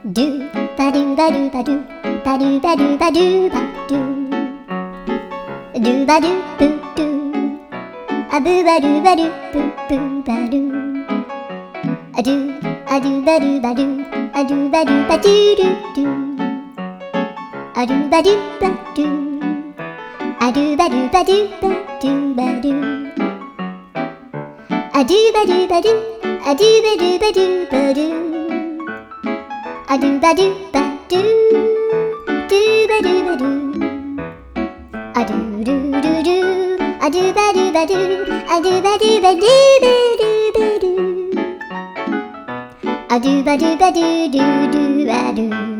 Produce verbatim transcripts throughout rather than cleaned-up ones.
ドゥバドゥバドゥバドゥバドゥバドゥバドゥバドゥドゥバドゥブドゥアブバドゥバドゥブブバドゥアドゥアドゥバドゥバドゥアドゥバドゥバドゥドゥドゥアドゥバドゥバドゥアドゥバドゥバドゥバドゥバドゥアドゥバドゥバドゥアドゥバドゥバドゥバドゥアドゥバドゥバドゥドゥバドゥバドゥアドゥルルルアドゥバドゥバドゥアドゥバドゥバドゥバドゥバドゥアドゥバドゥバドゥドゥドゥアドゥ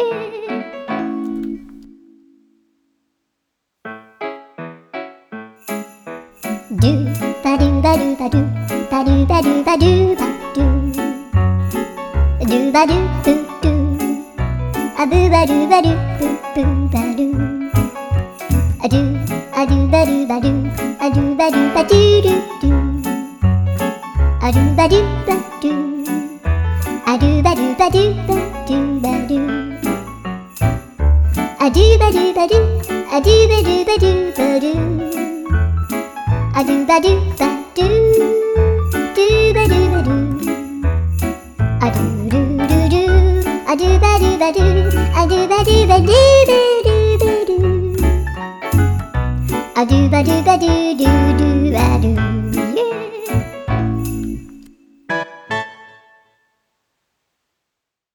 ドゥバドゥバドゥバドゥバドゥバドゥバドゥバドゥドゥバドゥブドゥアブバドゥバドゥブブバドゥアドゥアドゥバドゥバドゥアドゥバドゥバドゥドゥドゥアドゥバドゥバドゥアドゥバドゥバドゥバドゥバドゥアドゥバドゥバドゥアドゥバドゥバドゥバドゥアドゥバドゥバドゥドゥバドゥバドゥアドゥルルルアドゥバドゥバドゥアドゥバドゥバドゥ